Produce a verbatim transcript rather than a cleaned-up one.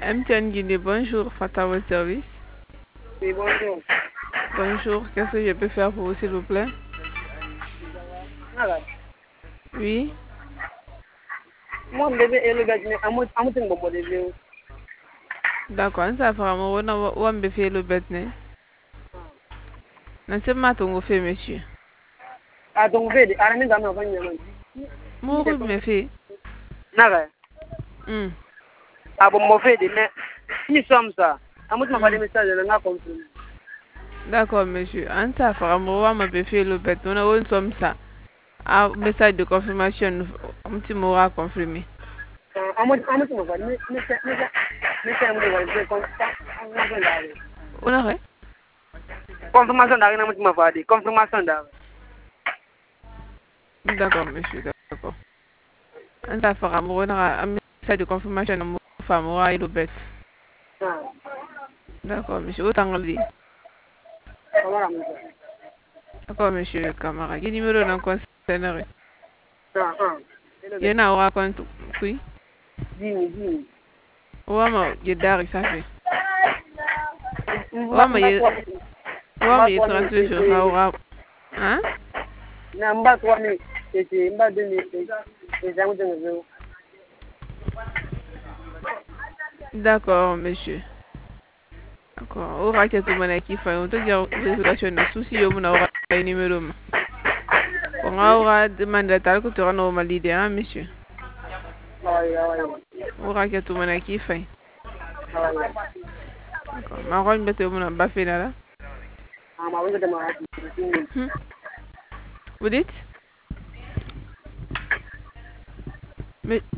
M T N Guinée, bonjour, Fata au service. Oui, bonjour. Bonjour, qu'est-ce que je peux faire pour vous, s'il vous plaît? Voilà. Oui. Mon bébé est le gars, mais à moi, à moi, c'est un bon bébé. D'accord, ça fera moi, on a on peut faire le bête, né? Non, c'est ma tongue fait, monsieur. Ah, donc, vede, à la maison, on va venir. Moi, je me fais. Naga. Hum. Ah, bon, mon vede, mais si sommes ça, à moi, je m'en des messages, je n'ai pas. D'accord, monsieur. En ça fera moi, on peut faire le bête. On a un somme ça. Un message de confirmation, un petit mot à confirmer. À moi, à moi, je m'en vais, mais mais c'est mais c'est mais c'est un peu de confirmation. On a fait? Confirmation d'arrêt, moi, je m'en vais, confirmation d'arrêt. D'accord, monsieur, d'accord. En ça fera moi, on a un message de confirmation, mon femme, moi, et le bête. D'accord, monsieur. Autant le dire. D'accord, monsieur le camarade. Quel numéro d'en concernerait? Ah, ah. Il y en a un compte, oui. Dis, dis. Wama yedari safi. Mba Wama mba ye kwa wama mba ye kwa mi transfer sur tete hawa. Hein? na mba kwa mi tete mba de mi tete ezamu de ngezo. D'accord, monsieur. D'accord. Au racket tout mon équipe, on te dit réservation de souci au mon aura un numéro. On aura demandé à que tu rends au malide, hein, monsieur. Awa awa. Au racket tout mon équipe. Awa. D'accord. Ma rôle bête au mon bafé là. Ah ma wenge de ma. Vous dites? Mais